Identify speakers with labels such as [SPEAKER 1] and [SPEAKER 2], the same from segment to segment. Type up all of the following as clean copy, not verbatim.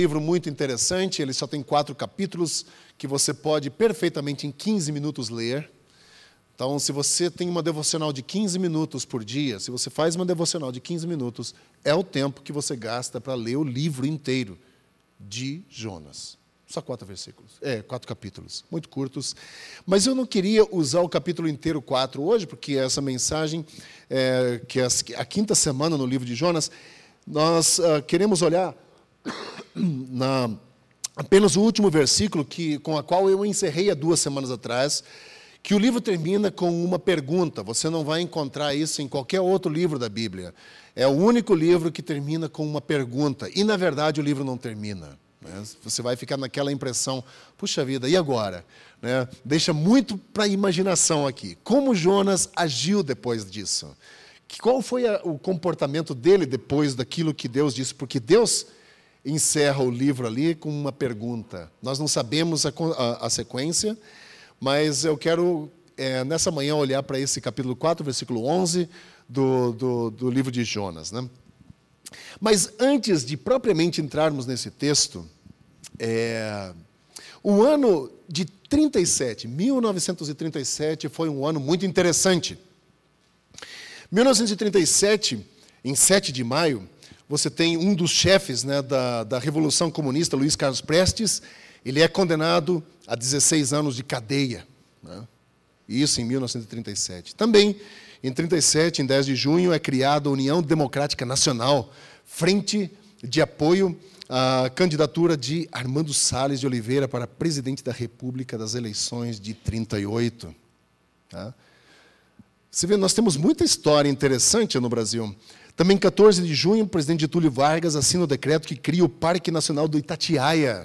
[SPEAKER 1] Livro muito interessante, ele só tem 4 capítulos, que você pode perfeitamente em 15 minutos ler. Então, se você tem uma devocional de 15 minutos por dia, se você faz uma devocional de 15 minutos, é o tempo que você gasta para ler o livro inteiro de Jonas. Só 4 versículos. 4 capítulos, muito curtos. Mas eu não queria usar o capítulo inteiro 4 hoje, porque essa mensagem, que é a 5ª semana no livro de Jonas, nós queremos olhar apenas o último versículo com a qual eu encerrei há 2 semanas atrás, que o livro termina com uma pergunta. Você não vai encontrar isso em qualquer outro livro da Bíblia. É o único livro que termina com uma pergunta. E, na verdade, o livro não termina. Né? Você vai ficar naquela impressão, puxa vida, e agora? Né? Deixa muito para a imaginação aqui. Como Jonas agiu depois disso? Qual foi o comportamento dele depois daquilo que Deus disse? Porque Deus encerra o livro ali com uma pergunta. Nós não sabemos a sequência, mas eu quero, nessa manhã, olhar para esse capítulo 4, versículo 11 do livro de Jonas. Né? Mas antes de propriamente entrarmos nesse texto, o ano de 1937, foi um ano muito interessante. 1937, em 7 de maio, você tem um dos chefes, né, da Revolução Comunista, Luiz Carlos Prestes. Ele é condenado a 16 anos de cadeia. Né? Isso em 1937. Também, em 37, em 10 de junho, é criada a União Democrática Nacional, frente de apoio à candidatura de Armando Salles de Oliveira para presidente da República das eleições de 38. Tá? Você vê, nós temos muita história interessante no Brasil. Também, em 14 de junho, o presidente Getúlio Vargas assina o decreto que cria o Parque Nacional do Itatiaia.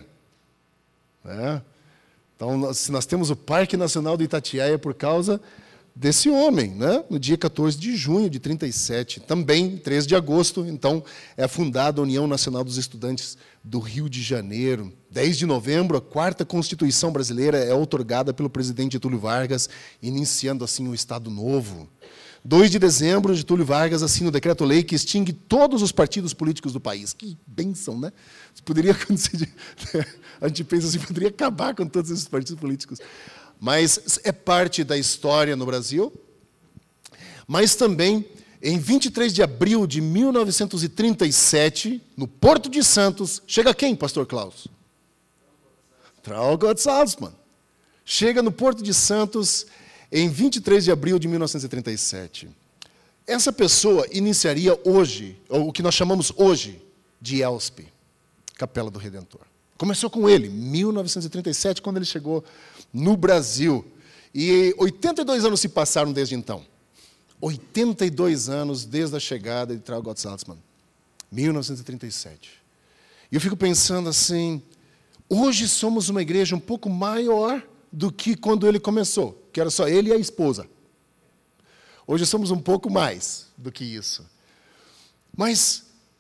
[SPEAKER 1] Então, nós temos o Parque Nacional do Itatiaia por causa desse homem, né? No dia 14 de junho de 37. Também, 13 de agosto, então, é fundada a União Nacional dos Estudantes do Rio de Janeiro. 10 de novembro, a 4ª Constituição Brasileira é outorgada pelo presidente Getúlio Vargas, iniciando, assim, o Estado Novo. 2 de dezembro, Getúlio Vargas assina o decreto-lei que extingue todos os partidos políticos do país. Que bênção, né? Isso poderia acontecer. A gente pensa assim, poderia acabar com todos esses partidos políticos. Mas é parte da história no Brasil. Mas também, em 23 de abril de 1937, no Porto de Santos, chega quem, pastor Klaus? Traugott Salzmann. Chega no Porto de Santos em 23 de abril de 1937. Essa pessoa iniciaria hoje, ou o que nós chamamos hoje, de ELSP, Capela do Redentor. Começou com ele, em 1937, quando ele chegou no Brasil. E 82 anos se passaram desde então. 82 anos desde a chegada de Traugott Salzmann. 1937. E eu fico pensando assim, hoje somos uma igreja um pouco maior do que quando ele começou, que era só ele e a esposa. Hoje somos um pouco mais do que isso. Mas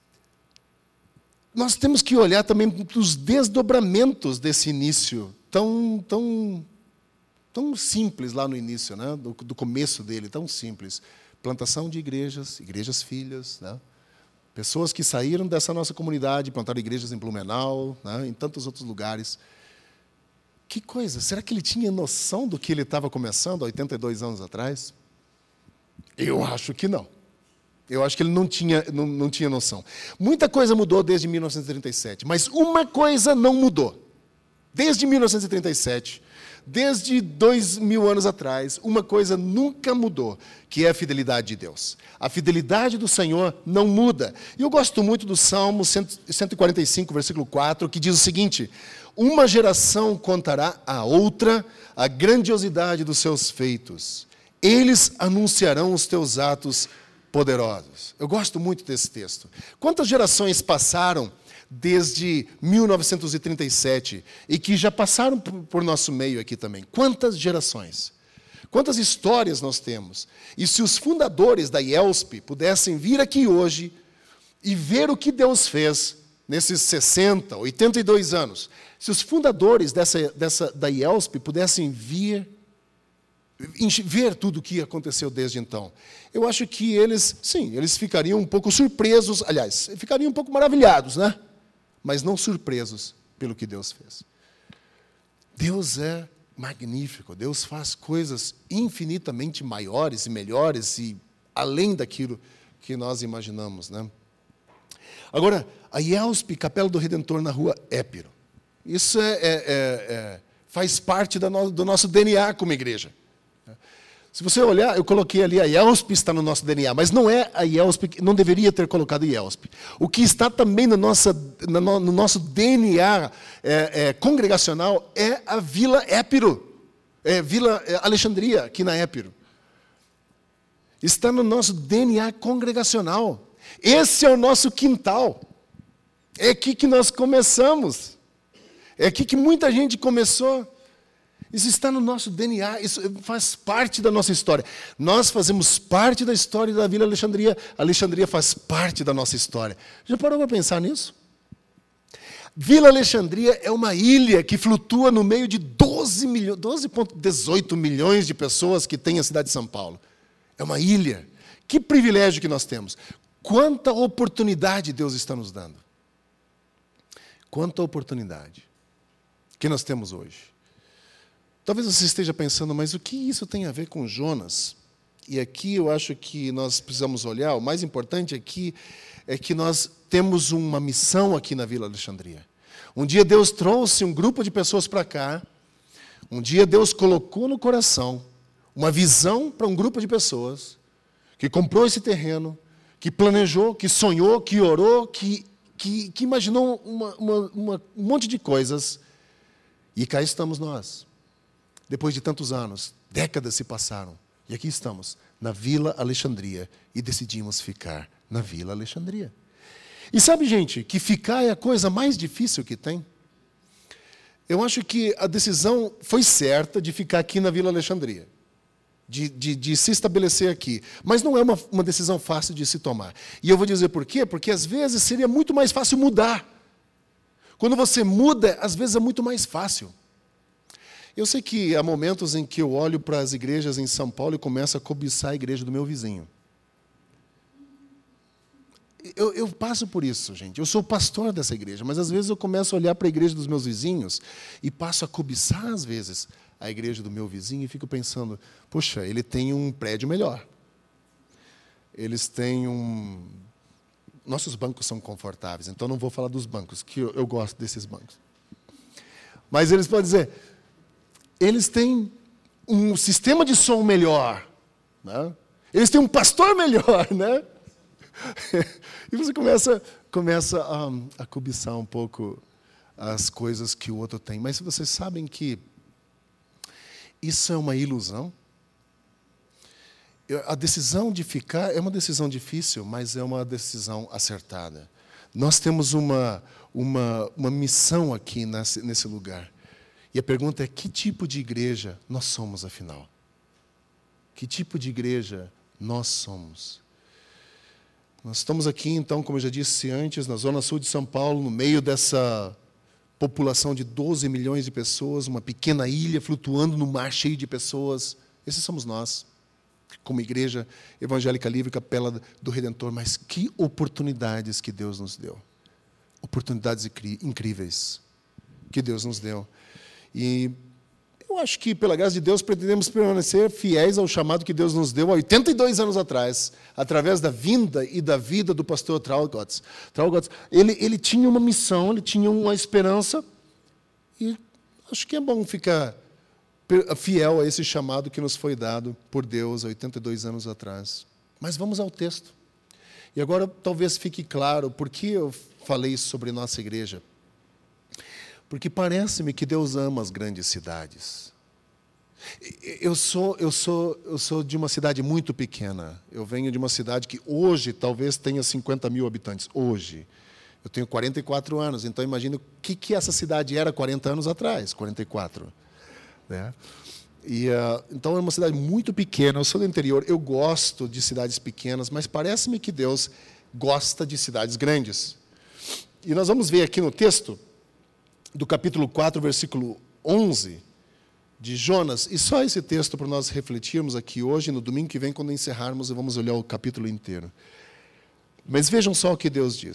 [SPEAKER 1] nós temos que olhar também para os desdobramentos desse início, tão simples lá no início, né? do começo dele, tão simples. Plantação de igrejas, igrejas filhas, né? Pessoas que saíram dessa nossa comunidade, plantaram igrejas em Blumenau, né? Em tantos outros lugares. Que coisa, será que ele tinha noção do que ele estava começando há 82 anos atrás? Eu acho que não. Eu acho que ele não tinha noção. Muita coisa mudou desde 1937, mas uma coisa não mudou. Desde 1937, desde 2000 anos atrás, uma coisa nunca mudou, que é a fidelidade de Deus. A fidelidade do Senhor não muda. E eu gosto muito do Salmo 145, versículo 4, que diz o seguinte: uma geração contará à outra a grandiosidade dos seus feitos. Eles anunciarão os teus atos poderosos. Eu gosto muito desse texto. Quantas gerações passaram desde 1937 e que já passaram por nosso meio aqui também? Quantas gerações? Quantas histórias nós temos? E se os fundadores da IELSP pudessem vir aqui hoje e ver o que Deus fez nesses 60, 82 anos, se os fundadores da IELSP pudessem ver tudo o que aconteceu desde então, eu acho que eles ficariam um pouco surpresos, aliás, ficariam um pouco maravilhados, né? mas não surpresos pelo que Deus fez. Deus é magnífico, Deus faz coisas infinitamente maiores e melhores e além daquilo que nós imaginamos, né? Agora, a IELSP, Capela do Redentor, na rua Épiro. Isso faz parte do nosso DNA como igreja. Se você olhar, eu coloquei ali, a IELSP está no nosso DNA, mas não é a IELSP, não deveria ter colocado a IELSP. O que está também no nosso DNA congregacional é a Vila Épiro, Vila Alexandria, aqui na Épiro. Está no nosso DNA congregacional. Esse é o nosso quintal. É aqui que nós começamos. É aqui que muita gente começou. Isso está no nosso DNA, isso faz parte da nossa história. Nós fazemos parte da história da Vila Alexandria. A Alexandria faz parte da nossa história. Já parou para pensar nisso? Vila Alexandria é uma ilha que flutua no meio de 12,18 milhões de pessoas que tem a cidade de São Paulo. É uma ilha. Que privilégio que nós temos. Quanta oportunidade Deus está nos dando. Quanta oportunidade que nós temos hoje. Talvez você esteja pensando, mas o que isso tem a ver com Jonas? E aqui eu acho que nós precisamos olhar, o mais importante aqui é que nós temos uma missão aqui na Vila Alexandria. Um dia Deus trouxe um grupo de pessoas para cá, um dia Deus colocou no coração uma visão para um grupo de pessoas, que comprou esse terreno, que planejou, que sonhou, que orou, que imaginou um monte de coisas, e cá estamos nós. Depois de tantos anos, décadas se passaram, e aqui estamos, na Vila Alexandria, e decidimos ficar na Vila Alexandria. E sabe, gente, que ficar é a coisa mais difícil que tem? Eu acho que a decisão foi certa de ficar aqui na Vila Alexandria, de se estabelecer aqui, mas não é uma decisão fácil de se tomar. E eu vou dizer por quê? Porque às vezes seria muito mais fácil mudar. Quando você muda, às vezes é muito mais fácil. Eu sei que há momentos em que eu olho para as igrejas em São Paulo e começo a cobiçar a igreja do meu vizinho. Eu passo por isso, gente. Eu sou pastor dessa igreja, mas às vezes eu começo a olhar para a igreja dos meus vizinhos e passo a cobiçar, às vezes, a igreja do meu vizinho e fico pensando, poxa, ele tem um prédio melhor. Eles têm Nossos bancos são confortáveis, então não vou falar dos bancos, que eu gosto desses bancos. Mas eles podem dizer, eles têm um sistema de som melhor, né? Eles têm um pastor melhor, né? E você começa a cobiçar um pouco as coisas que o outro tem. Mas vocês sabem que isso é uma ilusão? A decisão de ficar é uma decisão difícil, mas é uma decisão acertada. Nós temos uma missão aqui nesse lugar. E a pergunta é, que tipo de igreja nós somos, afinal? Que tipo de igreja nós somos? Nós estamos aqui, então, como eu já disse antes, na zona sul de São Paulo, no meio dessa população de 12 milhões de pessoas, uma pequena ilha flutuando no mar cheio de pessoas. Esses somos nós, como Igreja Evangélica Livre, Capela do Redentor. Mas que oportunidades que Deus nos deu. Oportunidades incríveis que Deus nos deu. E eu acho que, pela graça de Deus, pretendemos permanecer fiéis ao chamado que Deus nos deu há 82 anos atrás, através da vinda e da vida do pastor Traugotz. Ele tinha uma missão, ele tinha uma esperança, e acho que é bom ficar fiel a esse chamado que nos foi dado por Deus há 82 anos atrás. Mas vamos ao texto. E agora talvez fique claro por que eu falei sobre nossa igreja. Porque parece-me que Deus ama as grandes cidades. Eu sou de uma cidade muito pequena. Eu venho de uma cidade que hoje talvez tenha 50 mil habitantes. Hoje. Eu tenho 44 anos, então imagina o que essa cidade era 40 anos atrás, 44. Né? Então é uma cidade muito pequena. Eu sou do interior, eu gosto de cidades pequenas, mas parece-me que Deus gosta de cidades grandes. E nós vamos ver aqui no texto do capítulo 4, versículo 11, de Jonas, e só esse texto para nós refletirmos aqui hoje, no domingo que vem, quando encerrarmos, vamos olhar o capítulo inteiro. Mas vejam só o que Deus diz.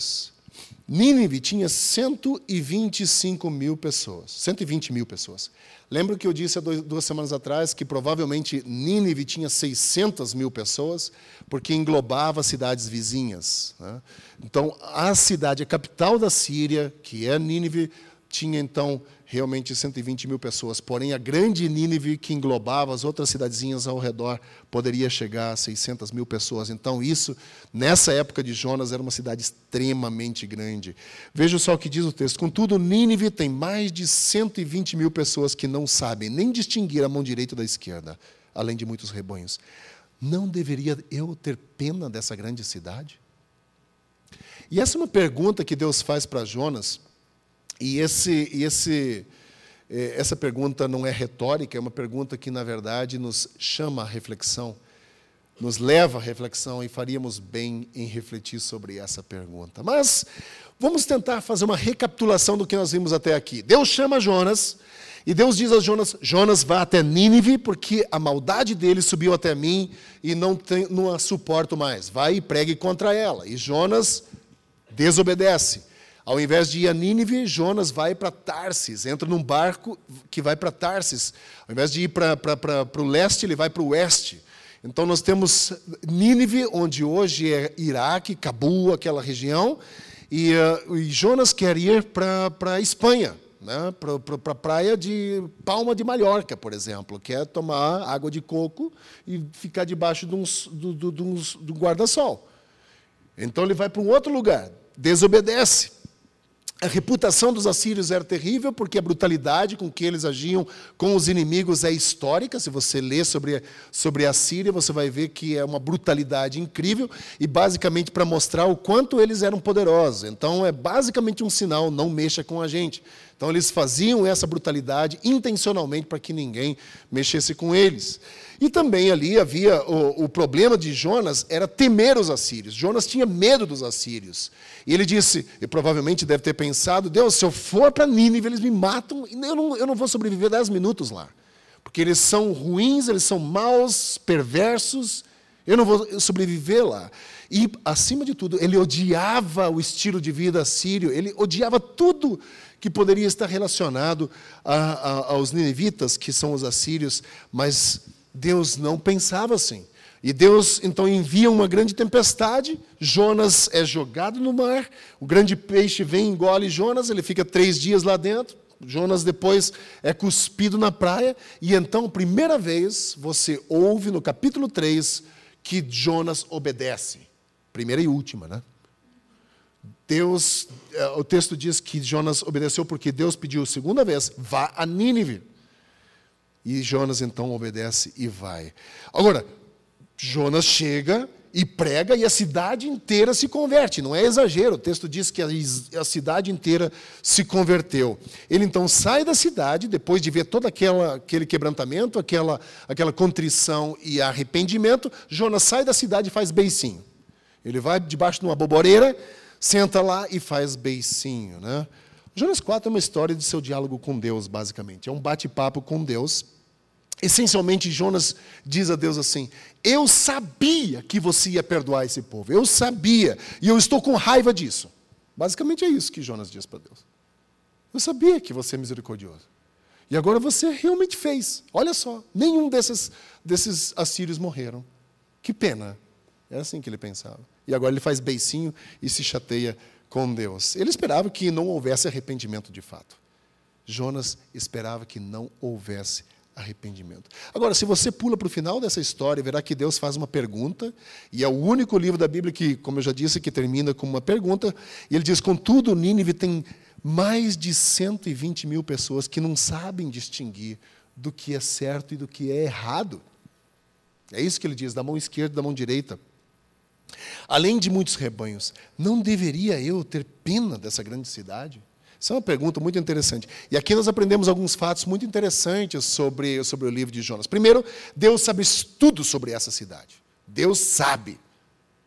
[SPEAKER 1] Nínive tinha 125 mil pessoas. 120 mil pessoas. Lembra que eu disse há 2 semanas atrás que provavelmente Nínive tinha 600 mil pessoas, porque englobava cidades vizinhas, né? Então, a cidade, a capital da Síria, que é Nínive, tinha então realmente 120 mil pessoas. Porém, a grande Nínive, que englobava as outras cidadezinhas ao redor, poderia chegar a 600 mil pessoas. Então, isso, nessa época de Jonas, era uma cidade extremamente grande. Veja só o que diz o texto. Contudo, Nínive tem mais de 120 mil pessoas que não sabem nem distinguir a mão direita da esquerda, além de muitos rebanhos. Não deveria eu ter pena dessa grande cidade? E essa é uma pergunta que Deus faz para Jonas. E essa pergunta não é retórica, é uma pergunta que, na verdade, nos chama à reflexão, nos leva à reflexão, e faríamos bem em refletir sobre essa pergunta. Mas vamos tentar fazer uma recapitulação do que nós vimos até aqui. Deus chama Jonas, e Deus diz a Jonas: Jonas, vá até Nínive, porque a maldade dele subiu até mim e não a suporto mais. Vai e pregue contra ela. E Jonas desobedece. Ao invés de ir a Nínive, Jonas vai para Tarsis, entra num barco que vai para Tarsis. Ao invés de ir para o leste, ele vai para o oeste. Então, nós temos Nínive, onde hoje é Iraque, Cabul, aquela região, e Jonas quer ir para a Espanha, né? Para a praia de Palma de Mallorca, por exemplo, quer tomar água de coco e ficar debaixo de um guarda-sol. Então, ele vai para um outro lugar, desobedece. A reputação dos assírios era terrível, porque a brutalidade com que eles agiam com os inimigos é histórica. Se você ler sobre a Síria, você vai ver que é uma brutalidade incrível, e basicamente para mostrar o quanto eles eram poderosos. Então, é basicamente um sinal: não mexa com a gente. Então, eles faziam essa brutalidade intencionalmente para que ninguém mexesse com eles. E também ali havia o problema de Jonas, era temer os assírios. Jonas tinha medo dos assírios. E ele disse, e provavelmente deve ter pensado: Deus, se eu for para Nínive, eles me matam, e eu não vou sobreviver 10 minutos lá. Porque eles são ruins, eles são maus, perversos, eu não vou sobreviver lá. E, acima de tudo, ele odiava o estilo de vida assírio, ele odiava tudo que poderia estar relacionado aos ninivitas, que são os assírios, mas Deus não pensava assim. E Deus, então, envia uma grande tempestade, Jonas é jogado no mar, o grande peixe vem e engole Jonas, ele fica 3 dias lá dentro, Jonas depois é cuspido na praia, e então, primeira vez, você ouve no capítulo 3 que Jonas obedece. Primeira e última, né? O texto diz que Jonas obedeceu porque Deus pediu 2ª vez: vá a Nínive. E Jonas então obedece e vai. Agora, Jonas chega e prega, e a cidade inteira se converte. Não é exagero, o texto diz que a cidade inteira se converteu. Ele então sai da cidade, depois de ver todo aquele quebrantamento, aquela contrição e arrependimento. Jonas sai da cidade e faz beicinho. Ele vai debaixo de uma boboreira, senta lá e faz beicinho, né? Jonas 4 é uma história de seu diálogo com Deus, basicamente. É um bate-papo com Deus. Essencialmente, Jonas diz a Deus assim: eu sabia que você ia perdoar esse povo. Eu sabia. E eu estou com raiva disso. Basicamente é isso que Jonas diz para Deus. Eu sabia que você é misericordioso. E agora você realmente fez. Olha só, nenhum desses assírios morreram. Que pena. É assim que ele pensava. E agora ele faz beicinho e se chateia com Deus. Ele esperava que não houvesse arrependimento de fato. Jonas esperava que não houvesse arrependimento. Agora, se você pula para o final dessa história, verá que Deus faz uma pergunta, e é o único livro da Bíblia que, como eu já disse, que termina com uma pergunta, e ele diz: contudo, Nínive tem mais de 120 mil pessoas que não sabem distinguir do que é certo e do que é errado. É isso que ele diz, da mão esquerda e da mão direita. Além de muitos rebanhos, não deveria eu ter pena dessa grande cidade? Essa é uma pergunta muito interessante. E aqui nós aprendemos alguns fatos muito interessantes sobre o livro de Jonas. Primeiro, Deus sabe tudo sobre essa cidade. Deus sabe.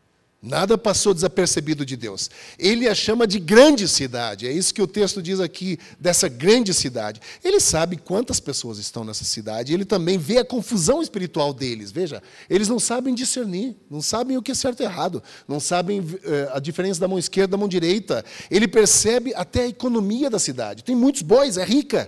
[SPEAKER 1] Nada passou desapercebido de Deus. Ele a chama de grande cidade. É isso que o texto diz aqui, dessa grande cidade. Ele sabe quantas pessoas estão nessa cidade. Ele também vê a confusão espiritual deles. Veja, eles não sabem discernir, não sabem o que é certo e errado, não sabem a diferença da mão esquerda e da mão direita. Ele percebe até a economia da cidade. Tem muitos bois, é rica.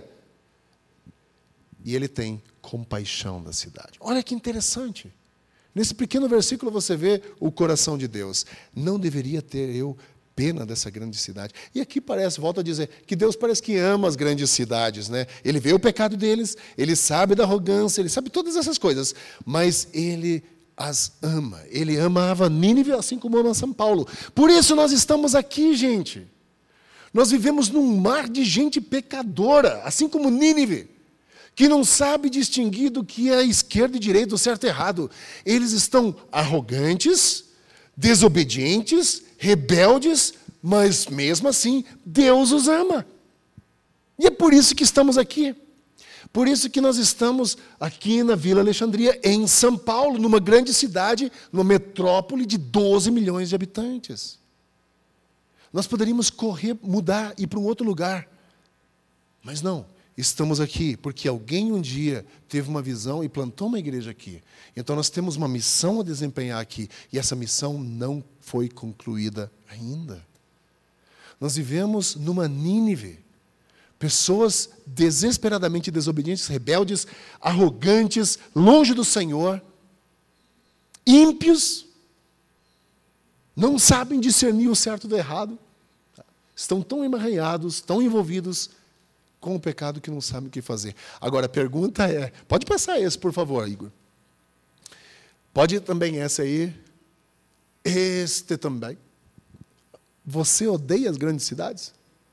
[SPEAKER 1] E ele tem compaixão da cidade. Olha que interessante. Nesse pequeno versículo você vê o coração de Deus. Não deveria ter eu pena dessa grande cidade. E aqui parece, volto a dizer, que Deus parece que ama as grandes cidades, né? Ele vê o pecado deles, ele sabe da arrogância, ele sabe todas essas coisas, mas ele as ama. Ele amava Nínive assim como ama São Paulo. Por isso nós estamos aqui, gente. Nós vivemos num mar de gente pecadora, assim como Nínive, que não sabe distinguir do que é esquerda e direita, do certo e errado. Eles estão arrogantes, desobedientes, rebeldes, mas mesmo assim, Deus os ama. E é por isso que estamos aqui. Por isso que nós estamos aqui na Vila Alexandria, em São Paulo, numa grande cidade, numa metrópole de 12 milhões de habitantes. Nós poderíamos correr, mudar, ir para um outro lugar. Mas não. Estamos aqui porque alguém um dia teve uma visão e plantou uma igreja aqui. Então nós temos uma missão a desempenhar aqui. E essa missão não foi concluída ainda. Nós vivemos numa Nínive. Pessoas desesperadamente desobedientes, rebeldes, arrogantes, longe do Senhor, ímpios, não sabem discernir o certo do errado, estão tão emaranhados, tão envolvidos com o pecado que não sabem o que fazer. Agora, a pergunta é... Pode passar esse, por favor, Igor. Pode também essa aí. Este também. Você odeia as grandes cidades?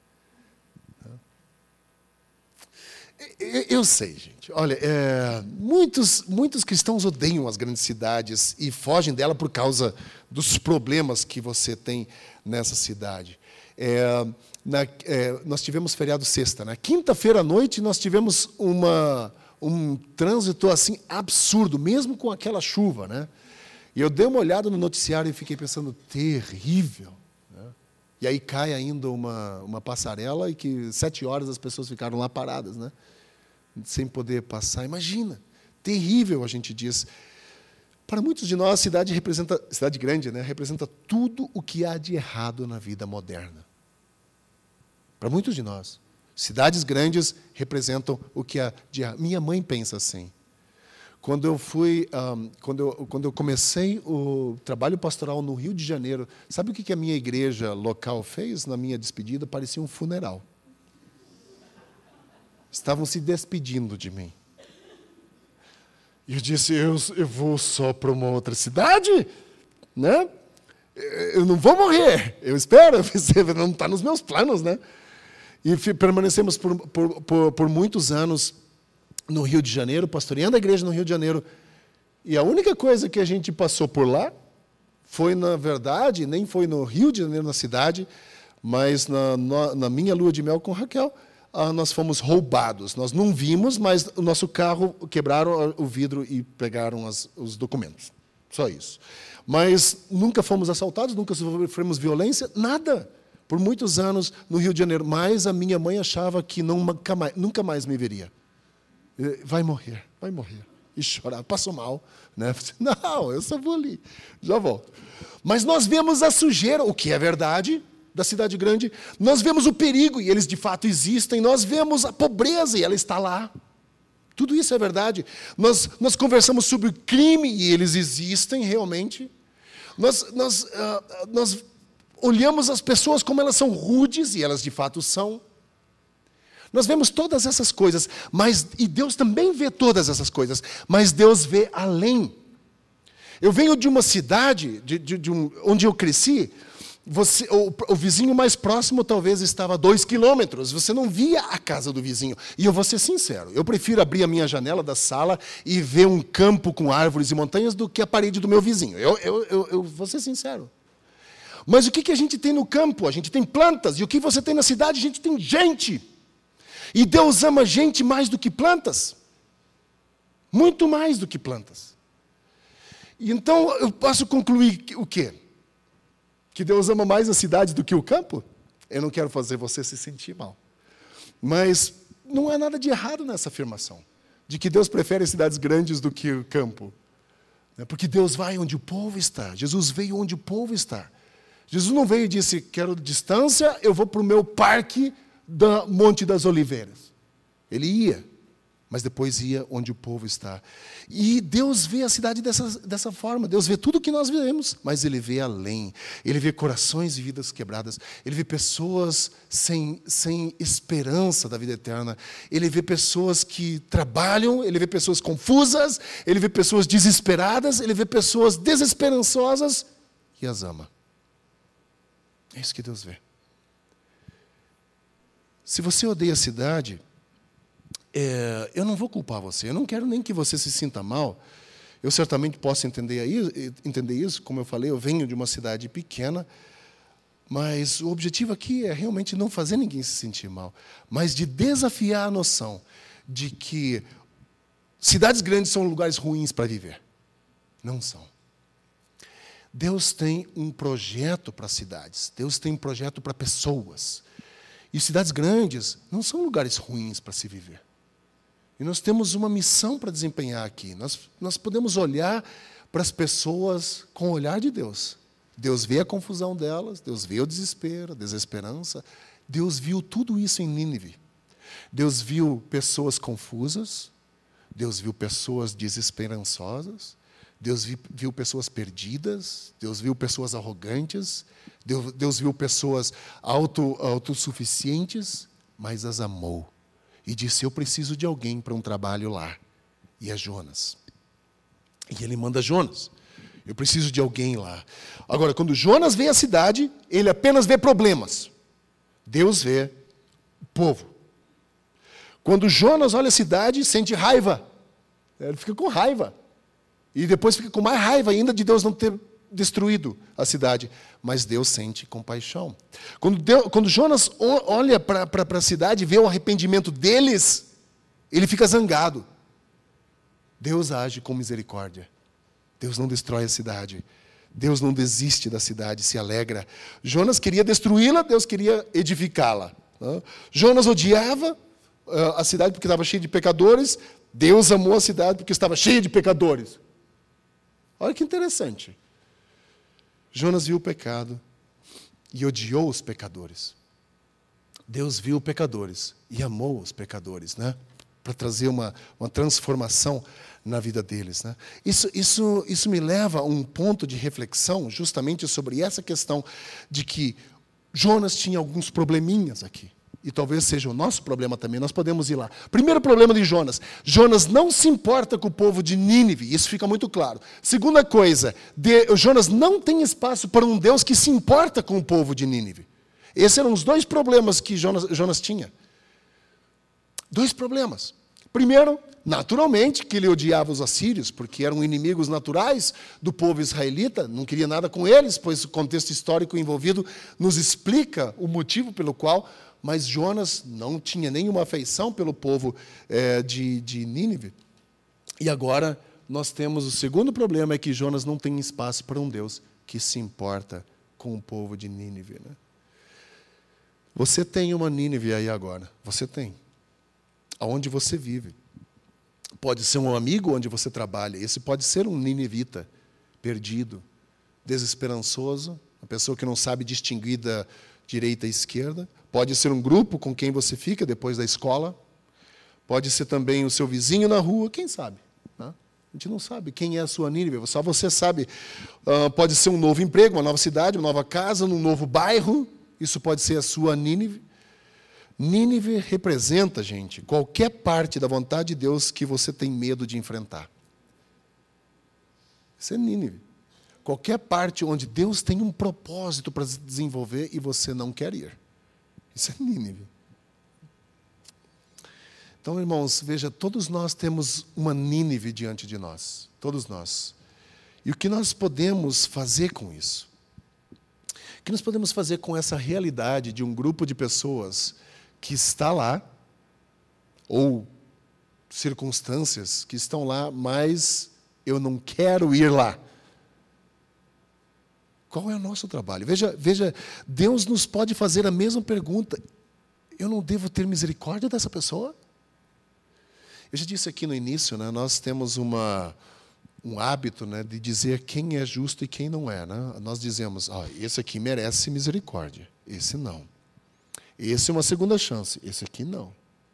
[SPEAKER 1] Eu sei, gente. Olha, muitos cristãos odeiam as grandes cidades e fogem dela por causa dos problemas que você tem nessa cidade. Nós tivemos feriado sexta, né? Quinta-feira à noite nós tivemos um trânsito assim absurdo, mesmo com aquela chuva, né? E eu dei uma olhada no noticiário e fiquei pensando, terrível, né? E aí cai ainda uma passarela e que 7 horas as pessoas ficaram lá paradas, né? Sem poder passar. Imagina, terrível, a gente diz. Para muitos de nós, a cidade grande, né, representa tudo o que há de errado na vida moderna. Para muitos de nós, cidades grandes representam o que há de errado. Minha mãe pensa assim. Quando eu comecei o trabalho pastoral no Rio de Janeiro, sabe o que a minha igreja local fez na minha despedida? Parecia um funeral. Estavam se despedindo de mim. E eu disse, eu vou só para uma outra cidade, né? Eu não vou morrer, eu espero, não está nos meus planos, né? E permanecemos por muitos anos no Rio de Janeiro, pastoreando a igreja no Rio de Janeiro. E a única coisa que a gente passou por lá foi, na verdade, nem foi no Rio de Janeiro, na cidade, mas na minha lua de mel com Raquel, nós fomos roubados. Nós não vimos, mas o nosso carro, quebraram o vidro e pegaram os documentos. Só isso. Mas nunca fomos assaltados, nunca sofremos violência, nada. Por muitos anos no Rio de Janeiro. Mas a minha mãe achava que nunca mais me veria. Vai morrer. E chorava, passou mal. Né? Não, eu só vou ali, já volto. Mas nós vemos a sujeira, o que é verdade, da cidade grande, nós vemos o perigo, e eles de fato existem, nós vemos a pobreza, e ela está lá. Tudo isso é verdade. Nós conversamos sobre o crime, e eles existem realmente. Nós olhamos as pessoas como elas são rudes, e elas de fato são. Nós vemos todas essas coisas, e Deus também vê todas essas coisas, mas Deus vê além. Eu venho de uma cidade, onde eu cresci. O vizinho mais próximo talvez estava a 2 quilômetros. Você não via a casa do vizinho. E eu vou ser sincero, eu prefiro abrir a minha janela da sala e ver um campo com árvores e montanhas do que a parede do meu vizinho. Eu vou ser sincero. Mas o que a gente tem no campo? A gente tem plantas. E o que você tem na cidade? A gente tem gente. E Deus ama gente mais do que plantas. Muito mais do que plantas. E então eu posso concluir o quê? Que Deus ama mais a cidade do que o campo? Eu não quero fazer você se sentir mal. Mas não há nada de errado nessa afirmação, de que Deus prefere cidades grandes do que o campo. Porque Deus vai onde o povo está. Jesus veio onde o povo está. Jesus não veio e disse, quero distância, eu vou para o meu parque do Monte das Oliveiras. Ele ia, mas depois ia onde o povo está. E Deus vê a cidade dessa forma. Deus vê tudo o que nós vemos, mas Ele vê além. Ele vê corações e vidas quebradas. Ele vê pessoas sem esperança da vida eterna. Ele vê pessoas que trabalham, Ele vê pessoas confusas, Ele vê pessoas desesperadas, Ele vê pessoas desesperançosas e as ama. É isso que Deus vê. Se você odeia a cidade, eu não vou culpar você. Eu não quero nem que você se sinta mal. Eu certamente posso entender isso. Como eu falei, eu venho de uma cidade pequena, mas o objetivo aqui é realmente não fazer ninguém se sentir mal, mas de desafiar a noção de que cidades grandes são lugares ruins para viver. Não são. Deus tem um projeto para cidades. Deus tem um projeto para pessoas. E cidades grandes não são lugares ruins para se viver. E nós temos uma missão para desempenhar aqui. Nós podemos olhar para as pessoas com o olhar de Deus. Deus vê a confusão delas, Deus vê o desespero, a desesperança. Deus viu tudo isso em Nínive. Deus viu pessoas confusas, Deus viu pessoas desesperançosas, Deus viu pessoas perdidas, Deus viu pessoas arrogantes, Deus viu pessoas autossuficientes, mas as amou. E disse, eu preciso de alguém para um trabalho lá. E é Jonas. E ele manda Jonas. Eu preciso de alguém lá. Agora, quando Jonas vê a cidade, ele apenas vê problemas. Deus vê o povo. Quando Jonas olha a cidade, sente raiva. Ele fica com raiva. E depois fica com mais raiva ainda de Deus não ter destruído a cidade. Mas Deus sente compaixão. Quando Jonas olha para a cidade e vê o arrependimento deles, ele fica zangado. Deus age com misericórdia. Deus não destrói a cidade. Deus não desiste da cidade, se alegra. Jonas queria destruí-la, Deus queria edificá-la. Jonas odiava a cidade porque estava cheia de pecadores. Deus amou a cidade porque estava cheia de pecadores. Olha que interessante. Jonas viu o pecado e odiou os pecadores. Deus viu pecadores e amou os pecadores, né? Para trazer uma transformação na vida deles, né? Isso me leva a um ponto de reflexão justamente sobre essa questão de que Jonas tinha alguns probleminhas aqui. E talvez seja o nosso problema também, nós podemos ir lá. Primeiro problema de Jonas. Jonas não se importa com o povo de Nínive, isso fica muito claro. Segunda coisa, Jonas não tem espaço para um Deus que se importa com o povo de Nínive. Esses eram os dois problemas que Jonas tinha. Dois problemas. Primeiro, naturalmente, que ele odiava os assírios, porque eram inimigos naturais do povo israelita, não queria nada com eles, pois o contexto histórico envolvido nos explica o motivo pelo qual. Mas Jonas não tinha nenhuma afeição pelo povo de Nínive. E agora nós temos o segundo problema, é que Jonas não tem espaço para um Deus que se importa com o povo de Nínive. Né? Você tem uma Nínive aí agora. Você tem. Aonde você vive. Pode ser um amigo onde você trabalha. Esse pode ser um ninivita, perdido, desesperançoso, uma pessoa que não sabe distinguir da direita e esquerda. Pode ser um grupo com quem você fica depois da escola. Pode ser também o seu vizinho na rua, quem sabe? Né? A gente não sabe quem é a sua Nínive, só você sabe. Pode ser um novo emprego, uma nova cidade, uma nova casa, num novo bairro. Isso pode ser a sua Nínive. Nínive representa, gente, qualquer parte da vontade de Deus que você tem medo de enfrentar. Isso é Nínive. Qualquer parte onde Deus tem um propósito para desenvolver e você não quer ir. Isso é Nínive. Então, irmãos, veja, todos nós temos uma Nínive diante de nós. Todos nós. E o que nós podemos fazer com isso? O que nós podemos fazer com essa realidade de um grupo de pessoas que está lá, ou circunstâncias que estão lá, mas eu não quero ir lá? Qual é o nosso trabalho? Veja, Deus nos pode fazer a mesma pergunta. Eu não devo ter misericórdia dessa pessoa? Eu já disse aqui no início, né, nós temos um hábito, né, de dizer quem é justo e quem não é. Né? Nós dizemos, esse aqui merece misericórdia, esse não. Esse é uma segunda chance, esse aqui não.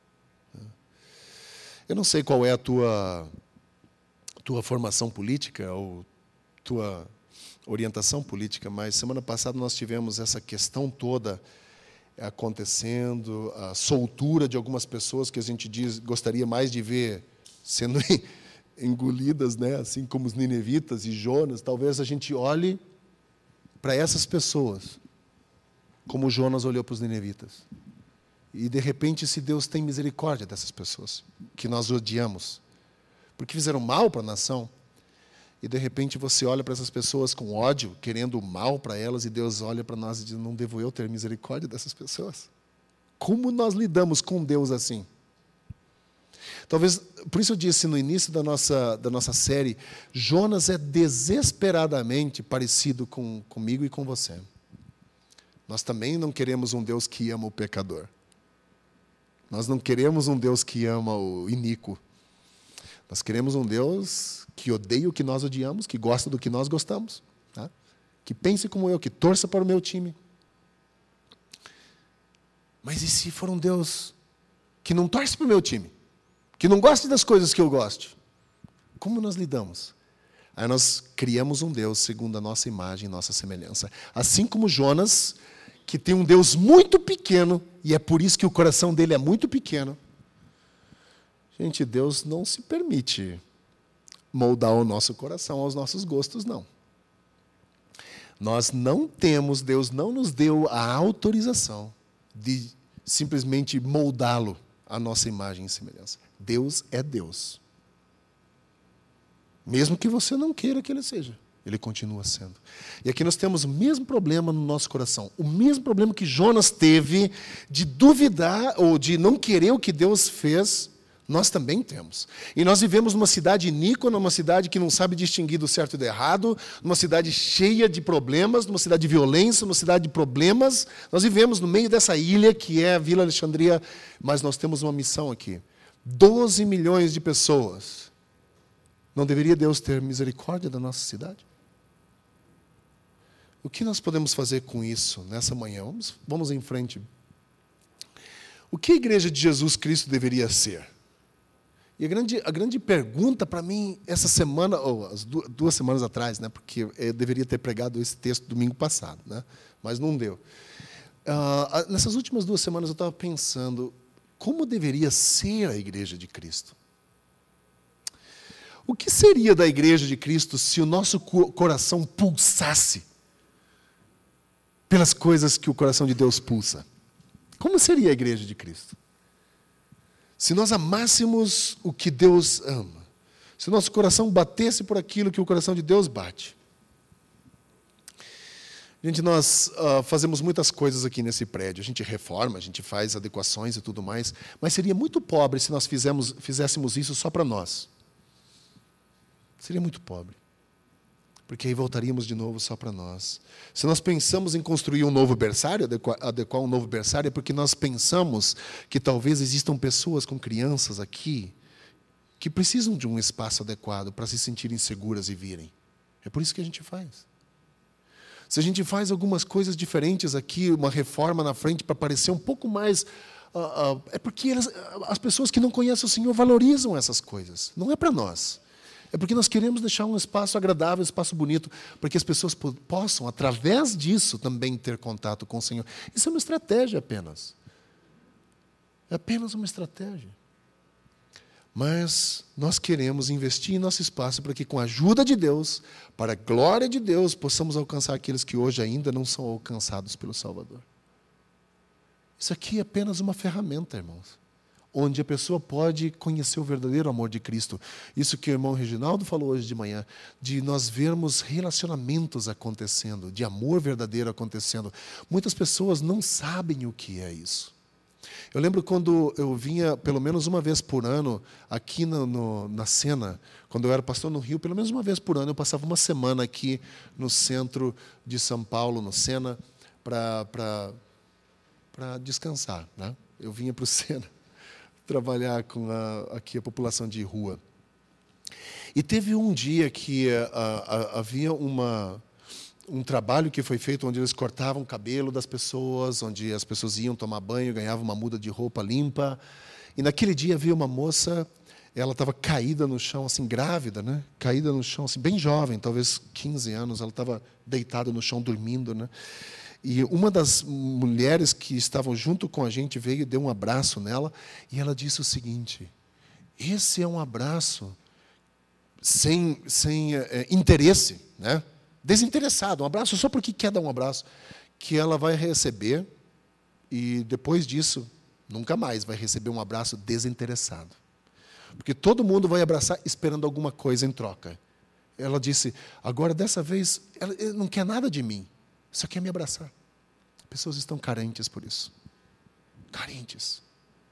[SPEAKER 1] Eu não sei qual é a tua formação política ou tua orientação política, mas semana passada nós tivemos essa questão toda acontecendo, a soltura de algumas pessoas que a gente gostaria mais de ver sendo engolidas, né? Assim como os ninivitas e Jonas. Talvez a gente olhe para essas pessoas como Jonas olhou para os ninivitas. E, de repente, se Deus tem misericórdia dessas pessoas que nós odiamos, porque fizeram mal para a nação, e, de repente, você olha para essas pessoas com ódio, querendo o mal para elas, e Deus olha para nós e diz, não devo eu ter misericórdia dessas pessoas? Como nós lidamos com Deus assim? Talvez, por isso eu disse no início da nossa série, Jonas é desesperadamente parecido comigo e com você. Nós também não queremos um Deus que ama o pecador. Nós não queremos um Deus que ama o iníquo. Nós queremos um Deus que odeia o que nós odiamos, que gosta do que nós gostamos, tá? Que pense como eu, que torça para o meu time. Mas e se for um Deus que não torce para o meu time? Que não goste das coisas que eu gosto? Como nós lidamos? Aí nós criamos um Deus segundo a nossa imagem e nossa semelhança. Assim como Jonas, que tem um Deus muito pequeno, e é por isso que o coração dele é muito pequeno. Gente, Deus não se permite moldar o nosso coração aos nossos gostos, não. Nós não temos, Deus não nos deu a autorização de simplesmente moldá-lo à nossa imagem e semelhança. Deus é Deus. Mesmo que você não queira que Ele seja, Ele continua sendo. E aqui nós temos o mesmo problema no nosso coração. O mesmo problema que Jonas teve de duvidar ou de não querer o que Deus fez, nós também temos. E nós vivemos numa cidade iníqua, numa cidade que não sabe distinguir do certo e do errado, numa cidade cheia de problemas, numa cidade de violência, numa cidade de problemas. Nós vivemos no meio dessa ilha que é a Vila Alexandria, mas nós temos uma missão aqui. 12 milhões de pessoas. Não deveria Deus ter misericórdia da nossa cidade? O que nós podemos fazer com isso nessa manhã? Vamos em frente. O que a Igreja de Jesus Cristo deveria ser? E a grande pergunta para mim, essa semana, ou as 2 semanas atrás, né, porque eu deveria ter pregado esse texto domingo passado, né, mas não deu. Nessas últimas 2 semanas eu estava pensando, como deveria ser a Igreja de Cristo? O que seria da Igreja de Cristo se o nosso coração pulsasse pelas coisas que o coração de Deus pulsa? Como seria a Igreja de Cristo? Se nós amássemos o que Deus ama, se o nosso coração batesse por aquilo que o coração de Deus bate. Gente, nós fazemos muitas coisas aqui nesse prédio. A gente reforma, a gente faz adequações e tudo mais, mas seria muito pobre se nós fizéssemos isso só para nós. Seria muito pobre. Porque aí voltaríamos de novo só para nós. Se nós pensamos em construir um novo berçário, adequar um novo berçário, é porque nós pensamos que talvez existam pessoas com crianças aqui que precisam de um espaço adequado para se sentirem seguras e virem. É por isso que a gente faz. Se a gente faz algumas coisas diferentes aqui, uma reforma na frente para parecer um pouco mais... é porque as pessoas que não conhecem o Senhor valorizam essas coisas. Não é para nós. É porque nós queremos deixar um espaço agradável, um espaço bonito, para que as pessoas possam, através disso, também ter contato com o Senhor. Isso é uma estratégia apenas. É apenas uma estratégia. Mas nós queremos investir em nosso espaço para que, com a ajuda de Deus, para a glória de Deus, possamos alcançar aqueles que hoje ainda não são alcançados pelo Salvador. Isso aqui é apenas uma ferramenta, irmãos, onde a pessoa pode conhecer o verdadeiro amor de Cristo. Isso que o irmão Reginaldo falou hoje de manhã, de nós vermos relacionamentos acontecendo, de amor verdadeiro acontecendo. Muitas pessoas não sabem o que é isso. Eu lembro quando eu vinha, pelo menos uma vez por ano, aqui na Sena, quando eu era pastor no Rio, pelo menos uma vez por ano, eu passava uma semana aqui no centro de São Paulo, no Sena, para descansar, né? Eu vinha para o Sena trabalhar com aqui a população de rua. E teve um dia que havia um trabalho que foi feito onde eles cortavam o cabelo das pessoas, onde as pessoas iam tomar banho, ganhavam uma muda de roupa limpa. E naquele dia havia uma moça, ela estava caída no chão, assim, grávida, né? Caída no chão, assim, bem jovem, talvez 15 anos, ela estava deitada no chão, dormindo, né? E uma das mulheres que estavam junto com a gente veio e deu um abraço nela, e ela disse o seguinte: esse é um abraço sem interesse, né? Desinteressado, um abraço só porque quer dar um abraço, que ela vai receber, e depois disso, nunca mais vai receber um abraço desinteressado. Porque todo mundo vai abraçar esperando alguma coisa em troca. Ela disse, agora, dessa vez, ela não quer nada de mim, só quer me abraçar. Pessoas estão carentes por isso. Carentes.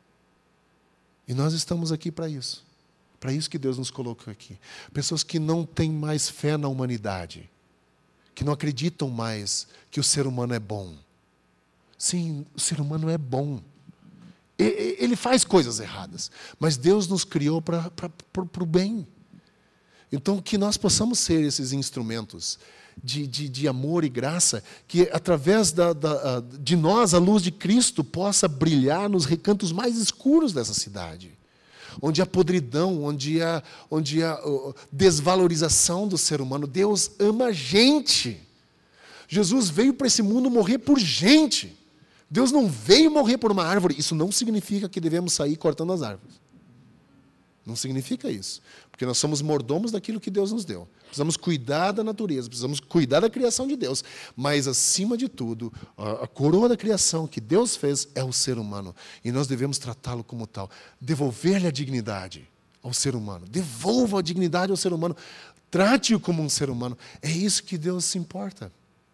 [SPEAKER 1] E nós estamos aqui para isso. Para isso que Deus nos colocou aqui. Pessoas que não têm mais fé na humanidade, que não acreditam mais que o ser humano é bom. Sim, o ser humano é bom. Ele faz coisas erradas, mas Deus nos criou para o bem. Então, que nós possamos ser esses instrumentos de amor e graça, que através de nós, a luz de Cristo possa brilhar nos recantos mais escuros dessa cidade. Onde há podridão, onde há desvalorização do ser humano. Deus ama gente. Jesus veio para esse mundo morrer por gente. Deus não veio morrer por uma árvore. Isso não significa que devemos sair cortando as árvores. Não significa isso. Porque nós somos mordomos daquilo que Deus nos deu. Precisamos cuidar da natureza, precisamos cuidar da criação de Deus. Mas, acima de tudo, a coroa da criação que Deus fez é o ser humano. E nós devemos tratá-lo como tal. Devolver-lhe a dignidade ao ser humano. Devolva a dignidade ao ser humano. Trate-o como um ser humano. É isso que Deus se importa.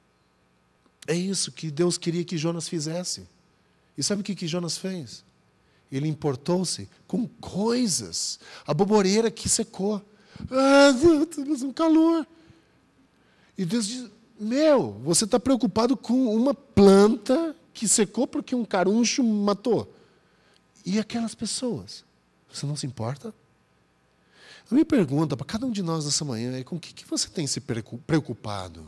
[SPEAKER 1] É isso que Deus queria que Jonas fizesse. E sabe o que Jonas fez? Ele importou-se com coisas. A boboreira que secou. Ah, Deus, temos um calor. E Deus diz, você está preocupado com uma planta que secou porque um caruncho matou. E aquelas pessoas? Você não se importa? A minha pergunta para cada um de nós nessa manhã é com o que você tem se preocupado?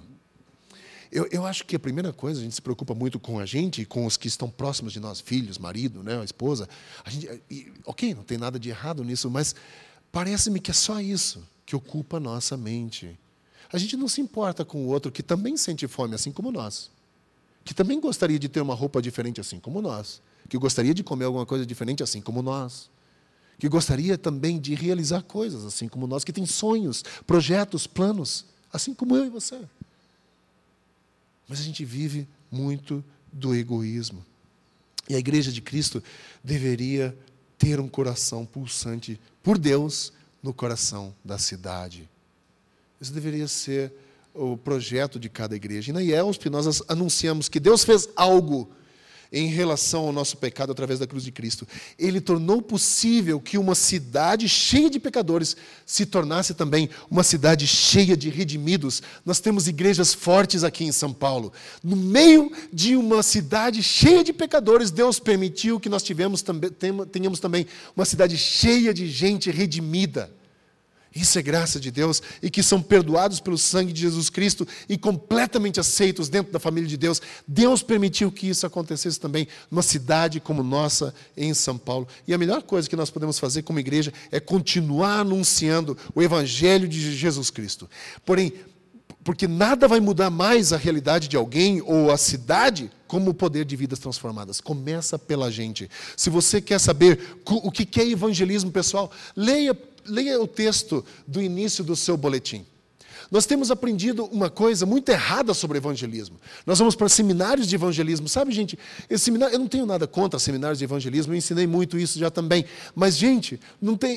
[SPEAKER 1] Eu acho que a primeira coisa, a gente se preocupa muito com a gente e com os que estão próximos de nós, filhos, marido, né, a esposa. Ok, não tem nada de errado nisso, mas parece-me que é só isso que ocupa a nossa mente. A gente não se importa com o outro que também sente fome, assim como nós. Que também gostaria de ter uma roupa diferente, assim como nós. Que gostaria de comer alguma coisa diferente, assim como nós. Que gostaria também de realizar coisas, assim como nós. Que tem sonhos, projetos, planos, assim como eu e você. Mas a gente vive muito do egoísmo. E a Igreja de Cristo deveria ter um coração pulsante por Deus no coração da cidade. Isso deveria ser o projeto de cada igreja. E na IELSP nós anunciamos que Deus fez algo em relação ao nosso pecado através da cruz de Cristo. Ele tornou possível que uma cidade cheia de pecadores se tornasse também uma cidade cheia de redimidos. Nós temos igrejas fortes aqui em São Paulo. No meio de uma cidade cheia de pecadores, Deus permitiu que nós tenhamos também uma cidade cheia de gente redimida. Isso é graça de Deus, e que são perdoados pelo sangue de Jesus Cristo e completamente aceitos dentro da família de Deus. Deus permitiu que isso acontecesse também numa cidade como nossa, em São Paulo. E a melhor coisa que nós podemos fazer como igreja é continuar anunciando o Evangelho de Jesus Cristo. Porém, porque nada vai mudar mais a realidade de alguém ou a cidade como o poder de vidas transformadas. Começa pela gente. Se você quer saber o que é evangelismo, pessoal, leia o texto do início do seu boletim. Nós temos aprendido uma coisa muito errada sobre evangelismo. Nós vamos para seminários de evangelismo. Sabe, gente, esse seminário, eu não tenho nada contra seminários de evangelismo, eu ensinei muito isso já também. Mas, gente,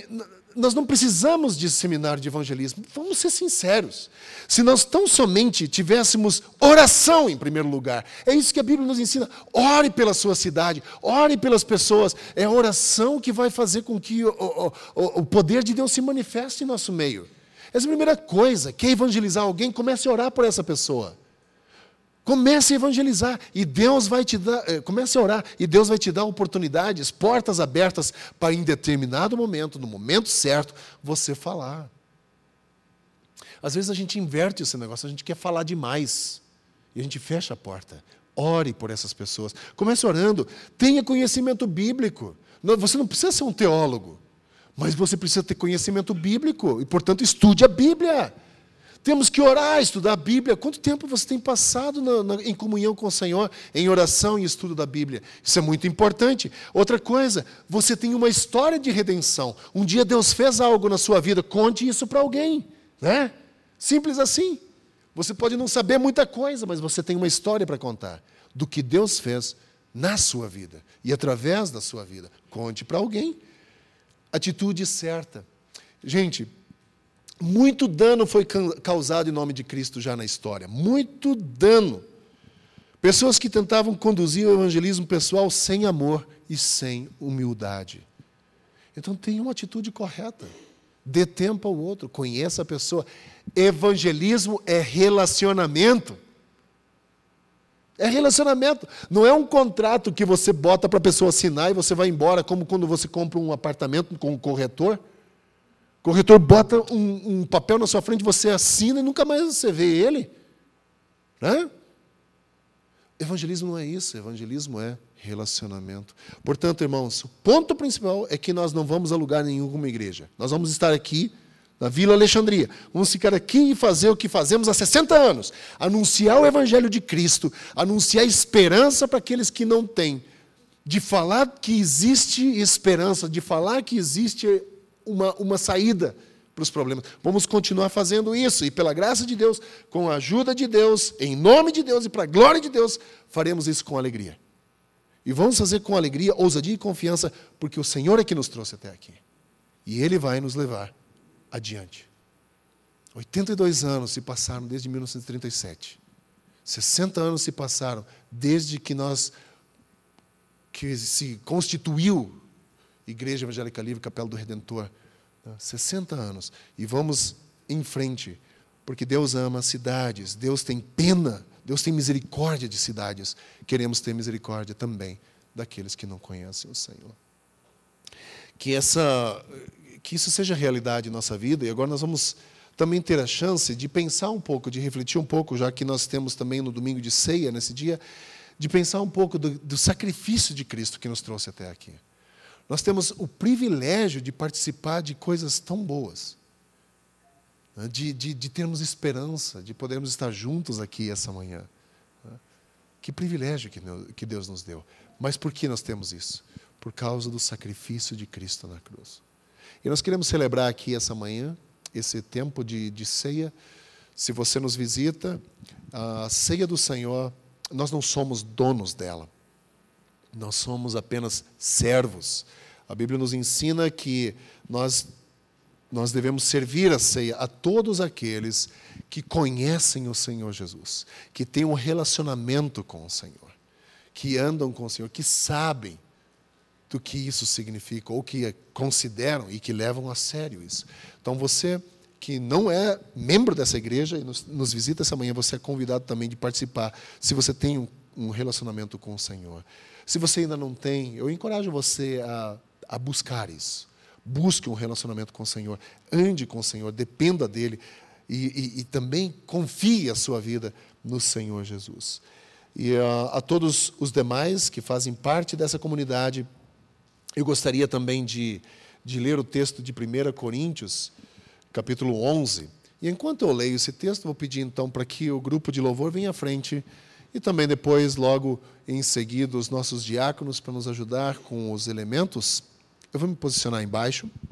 [SPEAKER 1] Nós não precisamos de seminário de evangelismo. Vamos ser sinceros. Se nós tão somente tivéssemos oração em primeiro lugar, é isso que a Bíblia nos ensina. Ore pela sua cidade, ore pelas pessoas. É a oração que vai fazer com que o poder de Deus se manifeste em nosso meio. Essa é a primeira coisa. Quer evangelizar alguém? Comece a orar por essa pessoa. Comece a evangelizar e Deus vai te dar, comece a orar e Deus vai te dar oportunidades, portas abertas para em determinado momento, no momento certo, você falar. Às vezes a gente inverte esse negócio, a gente quer falar demais e a gente fecha a porta. Ore por essas pessoas. Comece orando, tenha conhecimento bíblico. Você não precisa ser um teólogo, mas você precisa ter conhecimento bíblico e, portanto, estude a Bíblia. Temos que orar, estudar a Bíblia. Quanto tempo você tem passado em comunhão com o Senhor, em oração e estudo da Bíblia? Isso é muito importante. Outra coisa, você tem uma história de redenção. Um dia Deus fez algo na sua vida, conte isso para alguém. Né? Simples assim. Você pode não saber muita coisa, mas você tem uma história para contar do que Deus fez na sua vida e através da sua vida. Conte para alguém. Atitude certa. Gente, muito dano foi causado em nome de Cristo já na história. Muito dano. Pessoas que tentavam conduzir o evangelismo pessoal sem amor e sem humildade. Então, tenha uma atitude correta. Dê tempo ao outro. Conheça a pessoa. Evangelismo é relacionamento. É relacionamento. Não é um contrato que você bota para a pessoa assinar e você vai embora, como quando você compra um apartamento com um corretor. O corretor bota um papel na sua frente, você assina e nunca mais você vê ele. Né? Evangelismo não é isso, evangelismo é relacionamento. Portanto, irmãos, o ponto principal é que nós não vamos a lugar nenhum como igreja. Nós vamos estar aqui na Vila Alexandria. Vamos ficar aqui e fazer o que fazemos há 60 anos. Anunciar o Evangelho de Cristo, anunciar esperança para aqueles que não têm. De falar que existe esperança, de falar que existe uma saída para os problemas. Vamos continuar fazendo isso e, pela graça de Deus, com a ajuda de Deus, em nome de Deus e para a glória de Deus, faremos isso com alegria. E vamos fazer com alegria, ousadia e confiança, porque o Senhor é que nos trouxe até aqui. E Ele vai nos levar adiante. 82 anos se passaram desde 1937. 60 anos se passaram desde que se constituiu Igreja Evangélica Livre, Capela do Redentor. 60 anos. E vamos em frente, porque Deus ama cidades, Deus tem pena, Deus tem misericórdia de cidades. Queremos ter misericórdia também daqueles que não conhecem o Senhor. Que isso seja realidade em nossa vida. E agora nós vamos também ter a chance de pensar um pouco, de refletir um pouco, já que nós temos também no domingo de ceia, nesse dia, de pensar um pouco do sacrifício de Cristo que nos trouxe até aqui. Nós temos o privilégio de participar de coisas tão boas, né? de termos esperança, de podermos estar juntos aqui essa manhã. Né? Que privilégio que Deus nos deu. Mas por que nós temos isso? Por causa do sacrifício de Cristo na cruz. E nós queremos celebrar aqui essa manhã, esse tempo de ceia. Se você nos visita, a ceia do Senhor, nós não somos donos dela. Nós somos apenas servos. A Bíblia nos ensina que nós devemos servir a ceia a todos aqueles que conhecem o Senhor Jesus, que têm um relacionamento com o Senhor, que andam com o Senhor, que sabem do que isso significa, ou que consideram e que levam a sério isso. Então, você que não é membro dessa igreja e nos visita essa manhã, você é convidado também de participar, se você tem um relacionamento com o Senhor. Se você ainda não tem, eu encorajo você a buscar isso. Busque um relacionamento com o Senhor. Ande com o Senhor, dependa dEle. E também confie a sua vida no Senhor Jesus. E a todos os demais que fazem parte dessa comunidade, eu gostaria também de ler o texto de 1 Coríntios, capítulo 11. E enquanto eu leio esse texto, vou pedir então para que o grupo de louvor venha à frente. E também depois, logo em seguida, os nossos diáconos para nos ajudar com os elementos. Eu vou me posicionar embaixo.